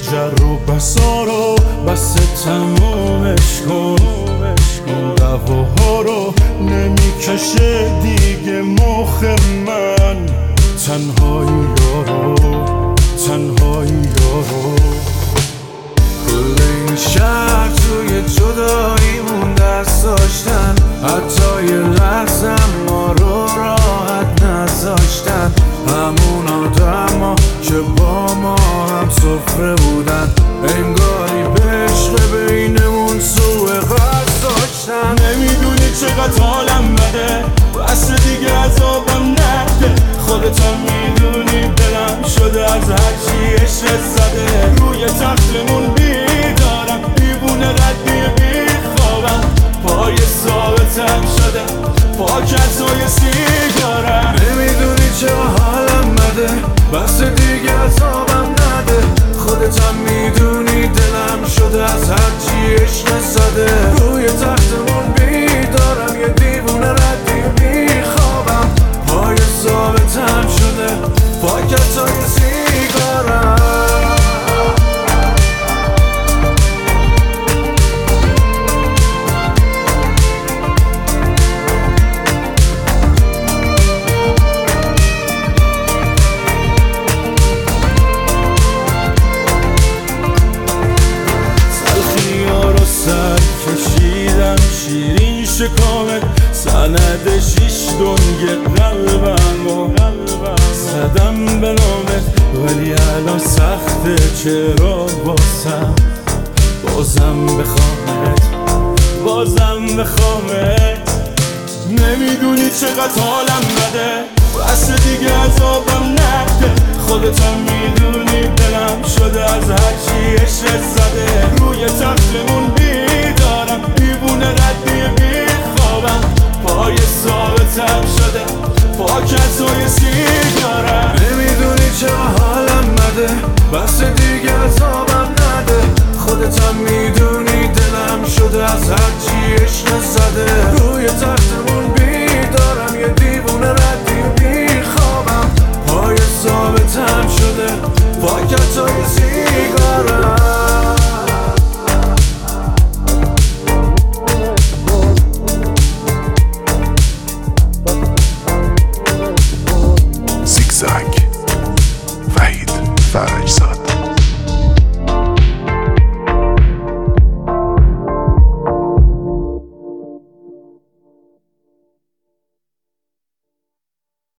جر و بسا رو بس تمومش کن. این دعواها رو نمیکشه دیگه مخ من. تنهایی یارو، تنهایی یارو. کل این شهر توی جداییمون دست داشتن، حتی یه لحظه ما رو راحت نذاشتن. همون آدما که با ما هم سفره بودن، انگاری به عشق بینمون سوء قصد داشتن. نمیدونی چقدر حالم بده، بس دیگه عذابم نده. خودت هم میدونی دلم شده از هرچی عشقت زده. روی تختمون بیدارم، دیوونه ردی بیخوابم. پای ثابتم شده پاکتای سیگارم. نمیدونی چرا حالم بده، بس دیگه عذابم نده. خودت هم میدونی دلم شده از هرچی عشق زده. روی تختمون بیدارم، یه دیوونه ردی بیخوابم. پای ثابتم شده پاکتای سیگارم. شیرین شکامت سند شیش دنگ قلبم زدم به نامت، ولی الان سخته چرا باسم بازم بخوامت، بازم بخوامت. نمیدونی چقدر حالم بده، بس دیگه عذابم نده. خودت هم میدونی دلم شده از هرچی عشقت زده. روی تختمون بیدارم، دیوونه ردی بیخوابم. پای ثابتم شده پاکتای سیگارم. نمیدونی چرا حالم بده، بس دیگه عذابم نده. خودت هم